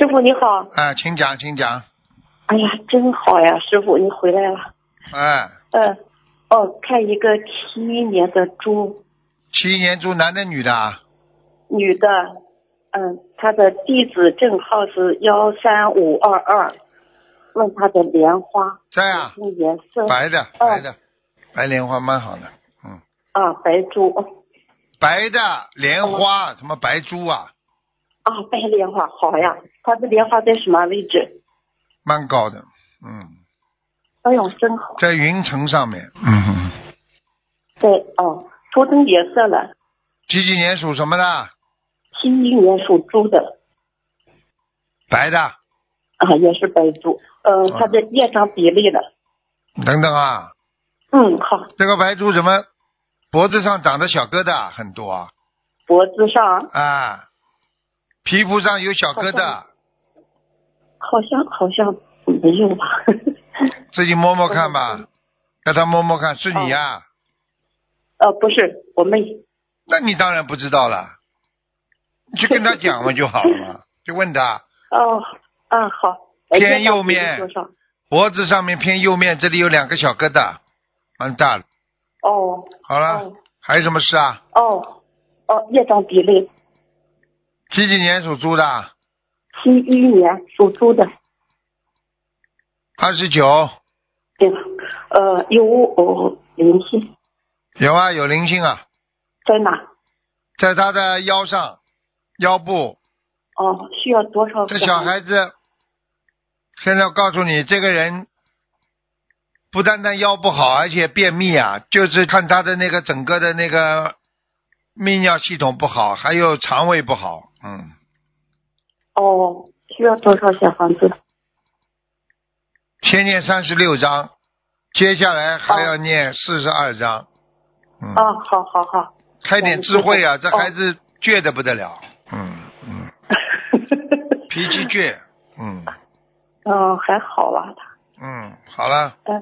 师傅你好。 啊，请讲，请讲。 哎呀，真好呀，师傅你回来了。 哎， 看一个71年的猪， 71年猪，男的女的啊？ 女的，她的地址证号是13522，问她的莲花在啊， 颜色。 白的，白的，白莲花蛮好的， 白猪。 白的莲花，什么白猪啊？ 白莲花好呀，它的莲花在什么位置？ 蛮高的， 哎呦，真好。 在云层上面， 在图腾颜色了。 几年属什么的？ 71年属猪的。 白的。 也是白猪。它的业障比例了。 等等啊。 好。 这个白猪怎么脖子上长的小疙瘩很多啊？ 脖子上啊，皮肤上有小疙瘩。 好像没有吧。 自己摸摸看吧，让他摸摸看，是你呀？ 不是，我妹。 那你当然不知道了，你去跟他讲嘛就好了嘛，就问他。 好。 偏右面，脖子上面偏右面，这里有2个小疙瘩，蛮大了。好了，还有什么事啊？ 业障比例。 几年属猪的 ？71年属猪的。 29。 对。有灵性。 有啊，有灵性啊。 在哪？ 在他的腰上，腰部。 需要多少？ 这小孩子，现在我告诉你，这个人不单单腰不好，而且便秘啊，就是看他的那个整个的那个泌尿系统不好，还有肠胃不好。 需要多少小房子？ 先念36章，接下来还要念42章。 好。 开点智慧啊，这孩子倔得不得了。脾气倔。 还好吧他。 好了。